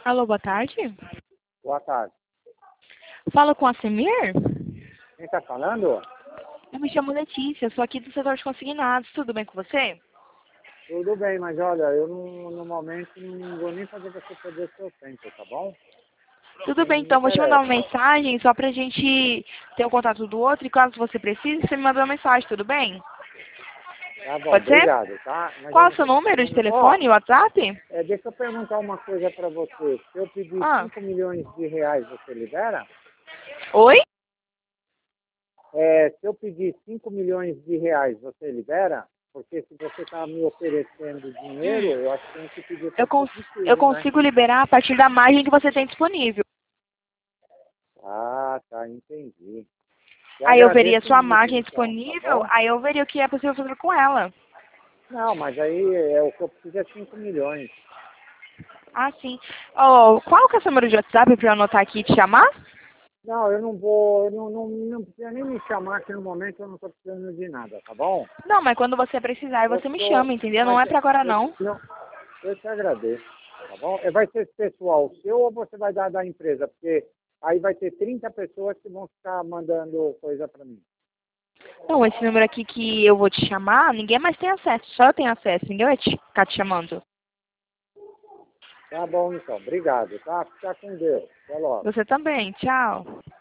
Alô, boa tarde. Boa tarde. Falo com a Semir? Quem está falando? Eu me chamo Letícia, sou aqui do setor de consignados. Tudo bem com você? Tudo bem, mas olha, eu não, no momento não vou nem fazer você perder seu tempo, tá bom? Tudo bem, Não me então. Vou te mandar uma interessa. mensagem só pra gente ter o contato do outro e caso você precise, você me manda uma mensagem, tudo bem? Tá bom, Pode ser? obrigado, tá? Mas Qual eu é não o seu estou número de precisando... Ó, telefone, WhatsApp? deixa eu perguntar uma coisa para você. Se eu pedir Ah, 5 milhões de reais, você libera? oi? Se eu pedir 5 milhões de reais, você libera? Porque se você está me oferecendo dinheiro, Hum, eu acho que tem que pedir eu, para que eu cons eu preciso, né? consigo liberar a partir da margem que você tem disponível. Ah, tá, entendi. Eu Aí eu veria agradeço sua muito, margem então, tá disponível, bom? aí eu veria o que é possível fazer com ela. Não, mas aí o que eu preciso é 5 milhões. Ah, sim. Oh, qual que é o seu número de WhatsApp pra eu anotar aqui e te chamar? Não, eu não vou, não precisa nem me chamar que no momento eu não estou precisando de nada, tá bom? Não, mas quando você precisar, Eu você me tô, chama, entendeu? Não mas é pra agora, eu, não. não, eu te agradeço, tá bom? Vai ser pessoal seu ou você vai dar da empresa? Porque aí vai ter 30 pessoas que vão ficar mandando coisa para mim. Não, esse número aqui que eu vou te chamar, ninguém mais tem acesso. Só eu tenho acesso. Ninguém vai ficar te chamando. Tá bom, então. Obrigado, tá? Fica com Deus. Até logo. Você também. Tchau.